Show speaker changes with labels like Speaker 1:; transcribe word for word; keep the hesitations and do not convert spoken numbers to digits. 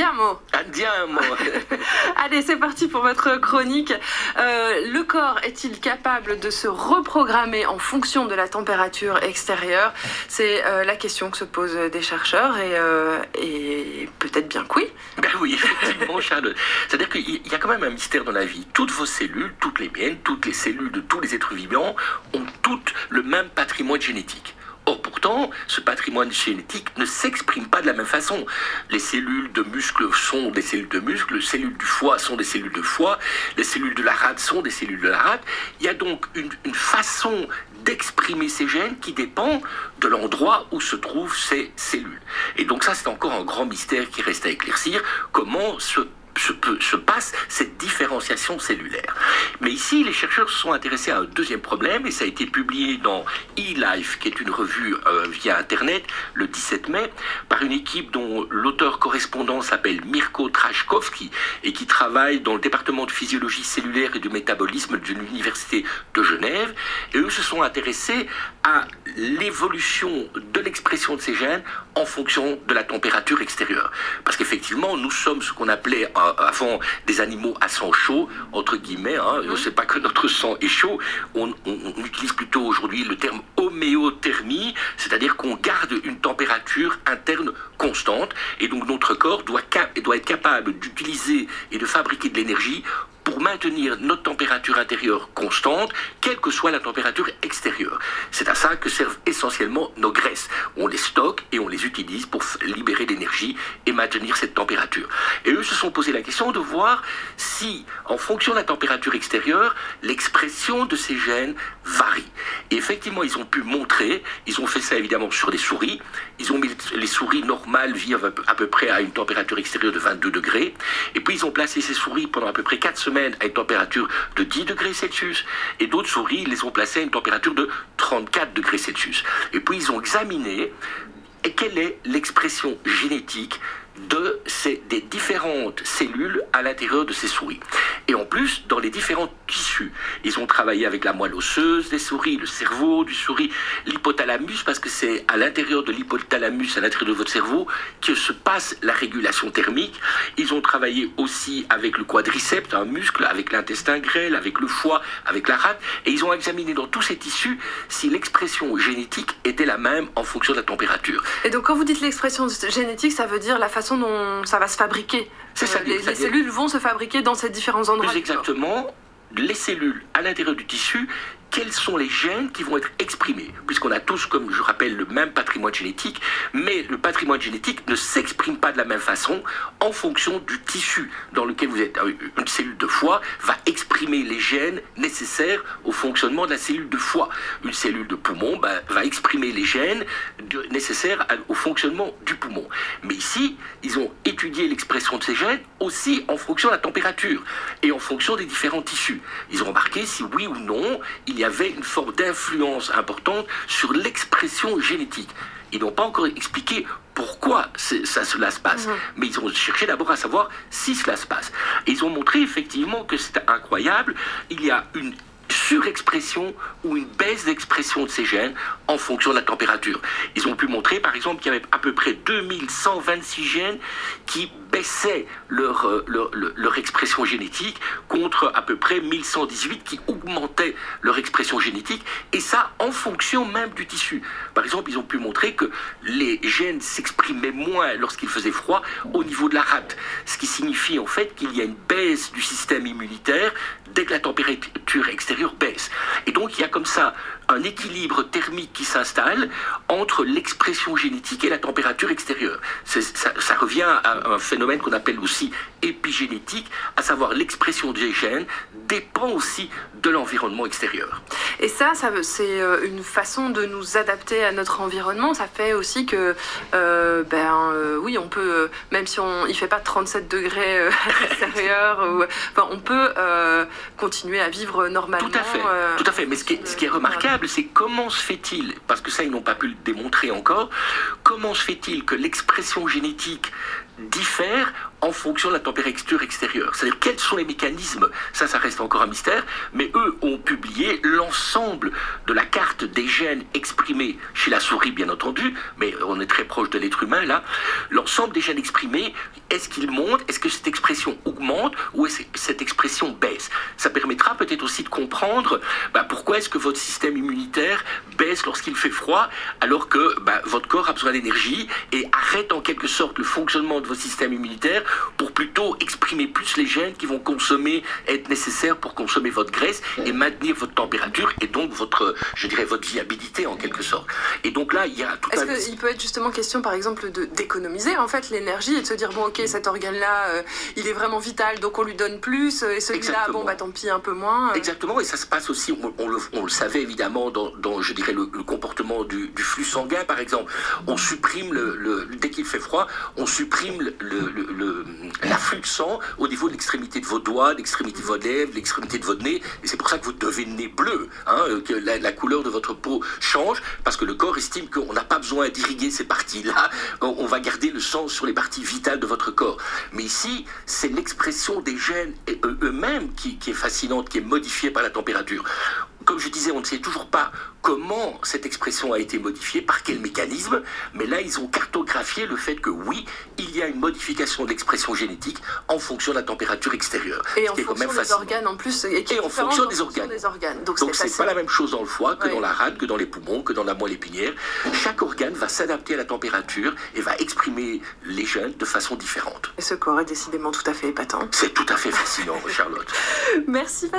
Speaker 1: Andiamo.
Speaker 2: Andiamo.
Speaker 1: Allez, c'est parti pour votre chronique. Euh, le corps est-il capable de se reprogrammer en fonction de la température extérieure? C'est euh, la question que se posent des chercheurs et, euh, et peut-être bien que oui.
Speaker 2: Ben oui, effectivement, Charles. C'est-à-dire qu'il y a quand même un mystère dans la vie. Toutes vos cellules, toutes les miennes, toutes les cellules de tous les êtres vivants ont toutes le même patrimoine génétique. Or pourtant, ce patrimoine génétique ne s'exprime pas de la même façon. Les cellules de muscles sont des cellules de muscles, les cellules du foie sont des cellules de foie, les cellules de la rate sont des cellules de la rate. Il y a donc une, une façon d'exprimer ces gènes qui dépend de l'endroit où se trouvent ces cellules. Et donc ça, c'est encore un grand mystère qui reste à éclaircir. Comment se Se, peut, se passe cette différenciation cellulaire. Mais ici, les chercheurs se sont intéressés à un deuxième problème et ça a été publié dans eLife, qui est une revue euh, via Internet, le dix-sept mai, par une équipe dont l'auteur correspondant s'appelle Mirko Trzaskowski et qui travaille dans le département de physiologie cellulaire et de métabolisme de l'Université de Genève. Et eux se sont intéressés à l'évolution de l'expression de ces gènes en fonction de la température extérieure. Parce qu'effectivement, nous sommes ce qu'on appelait avant des animaux à sang chaud, entre guillemets, hein, on ne sait pas que notre sang est chaud, on, on, on utilise plutôt aujourd'hui le terme homéothermie, c'est-à-dire qu'on garde une température interne constante, et donc notre corps doit, doit être capable d'utiliser et de fabriquer de l'énergie pour maintenir notre température intérieure constante, quelle que soit la température extérieure. C'est à ça que servent essentiellement nos graisses. On les stocke et on les utilise pour libérer l'énergie et maintenir cette température. Et eux se sont posé la question de voir si, en fonction de la température extérieure, l'expression de ces gènes varie. Et effectivement, ils ont pu montrer, ils ont fait ça évidemment sur des souris, ils ont mis les souris normales vivent à peu près à une température extérieure de vingt-deux degrés, et puis ils ont placé ces souris pendant à peu près quatre semaines à une température de dix degrés Celsius, et d'autres souris, ils les ont placées à une température de trente-quatre degrés Celsius. Et puis ils ont examiné quelle est l'expression génétique de ces, des différentes cellules à l'intérieur de ces souris. Et en plus, dans les différents tissus. Ils ont travaillé avec la moelle osseuse des souris, le cerveau du souris, l'hypothalamus, parce que c'est à l'intérieur de l'hypothalamus, à l'intérieur de votre cerveau, que se passe la régulation thermique. Ils ont travaillé aussi avec le quadriceps, un muscle, avec l'intestin grêle, avec le foie, avec la rate, et ils ont examiné dans tous ces tissus si l'expression génétique était la même en fonction de la température.
Speaker 1: Et donc quand vous dites l'expression génétique, ça veut dire la façon dont ça va se fabriquer.
Speaker 2: C'est ça,
Speaker 1: euh, les,
Speaker 2: ça
Speaker 1: les cellules vont se fabriquer dans ces différents endroits.
Speaker 2: Plus exactement, les cellules à l'intérieur du tissu, quels sont les gènes qui vont être exprimés, puisqu'on a tous, comme je rappelle, le même patrimoine génétique, mais le patrimoine génétique ne s'exprime pas de la même façon en fonction du tissu dans lequel vous êtes. Une cellule de foie va exprimer les gènes nécessaires au fonctionnement de la cellule de foie. Une cellule de poumon bah, va exprimer les gènes de, nécessaires à, au fonctionnement du poumon. Mais ici, ils ont étudié l'expression de ces gènes aussi en fonction de la température et en fonction des différents tissus. Ils ont remarqué si oui ou non, il y Il y avait une forme d'influence importante sur l'expression génétique. Ils n'ont pas encore expliqué pourquoi ça, cela se passe, mmh. mais ils ont cherché d'abord à savoir si cela se passe. Et ils ont montré effectivement que c'est incroyable, il y a une surexpression ou une baisse d'expression de ces gènes en fonction de la température. Ils ont pu montrer par exemple qu'il y avait à peu près deux mille cent vingt-six gènes qui baissaient leur, leur, leur, leur expression génétique contre à peu près mille cent dix-huit qui augmentaient leur expression génétique, et ça en fonction même du tissu. Par exemple, ils ont pu montrer que les gènes s'exprimaient moins lorsqu'il faisait froid au niveau de la rate, ce qui signifie en fait qu'il y a une baisse du système immunitaire dès que la température extérieure baisse. Et donc il y a comme ça un équilibre thermique qui s'installe entre l'expression génétique et la température extérieure. Ça, ça revient à un phénomène qu'on appelle aussi épigénétique, à savoir l'expression des gènes dépend aussi de l'environnement extérieur.
Speaker 1: Et ça, ça c'est une façon de nous adapter à notre environnement. Ça fait aussi que, euh, ben euh, oui, on peut, même si on, il fait pas trente-sept degrés euh, à l'extérieur, ou, enfin, on peut euh, continuer à vivre normalement.
Speaker 2: Tout à fait,
Speaker 1: euh,
Speaker 2: tout à fait. Mais ce qui est, ce qui est remarquable, c'est comment se fait-il, parce que ça, ils n'ont pas pu le démontrer encore, comment se fait-il que l'expression génétique diffèrent en fonction de la température extérieure. C'est-à-dire quels sont les mécanismes, ça, ça reste encore un mystère, mais eux ont publié l'ensemble de la carte des gènes exprimés chez la souris, bien entendu, mais on est très proche de l'être humain là, l'ensemble des gènes exprimés, est-ce qu'ils montent, est-ce que cette expression augmente ou est-ce que cette expression baisse? Ça permettra peut-être aussi de comprendre bah, pourquoi est-ce que votre système immunitaire baisse lorsqu'il fait froid, alors que bah, votre corps a besoin d'énergie et arrête en quelque sorte le fonctionnement de votre système immunitaire pour plutôt exprimer plus les gènes qui vont consommer, être nécessaires pour consommer votre graisse et maintenir votre température et donc votre, je dirais, votre viabilité en quelque sorte. Et donc là, il y a tout
Speaker 1: Est-ce
Speaker 2: un...
Speaker 1: qu'il peut être justement question, par exemple, de d'économiser en fait l'énergie et de se dire bon, ok, cet organe-là, euh, il est vraiment vital, donc on lui donne plus, et celui-là, bon, bah tant pis, un peu moins. Euh...
Speaker 2: Exactement, et ça se passe aussi, on, on, le, on le savait évidemment dans, dans je dirais, le, le comportement du, du flux sanguin, par exemple. On supprime, le, le, dès qu'il fait froid, on supprime le, le, le, l'afflux de sang au niveau de l'extrémité de vos doigts, de l'extrémité de vos lèvres, de l'extrémité de votre nez, et c'est pour ça que vous devez le nez bleu, hein, que la, la couleur de votre peau change, parce que le corps estime qu'on n'a pas besoin d'irriguer ces parties-là, on va garder le sang sur les parties vitales de votre corps. Mais ici, c'est l'expression des gènes eux-mêmes qui, qui est fascinante, qui est modifiée par la température. Comme je disais, on ne sait toujours pas comment cette expression a été modifiée, par quel mécanisme, mais là, ils ont cartographié le fait que oui, il y a une modification de l'expression génétique en fonction de la température extérieure.
Speaker 1: Et en fonction des fascinant. organes en plus. Et,
Speaker 2: et en fonction des organes.
Speaker 1: Des organes. Donc,
Speaker 2: Donc c'est pas la même chose dans le foie que
Speaker 1: ouais.
Speaker 2: dans la rate, que dans les poumons, que dans la moelle épinière. Chaque organe va s'adapter à la température et va exprimer les gènes de façon différente.
Speaker 1: Et ce corps est décidément tout à fait épatant.
Speaker 2: C'est tout à fait fascinant, Charlotte.
Speaker 1: Merci.